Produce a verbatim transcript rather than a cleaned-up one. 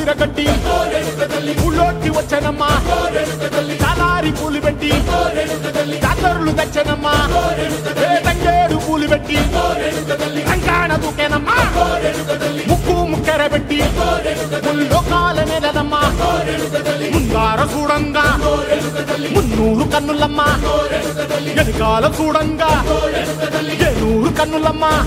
చీరగట్టి ఊళ్ళోకి వచ్చనమ్మా చాలారి పూలు పెట్టి జాతరులు తెచ్చనమ్మా తంగేడు పూలు పెట్టి రంగాణ దూకేనమ్మా ముక్కు ముక్కెర పెట్టి ముల్లోకాల నెలదమ్మా ముందార చూడంగా మున్నూరు కన్నులమ్మా వెనకాల చూడంగా ఏనూరు కన్నులమ్మా